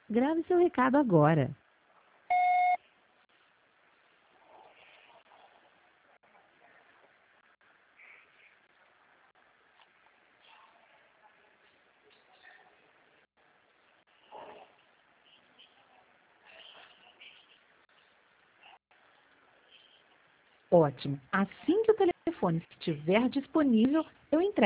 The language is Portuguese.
Grave seu recado agora. Ótimo. Assim que o telefone estiver disponível, eu entrego.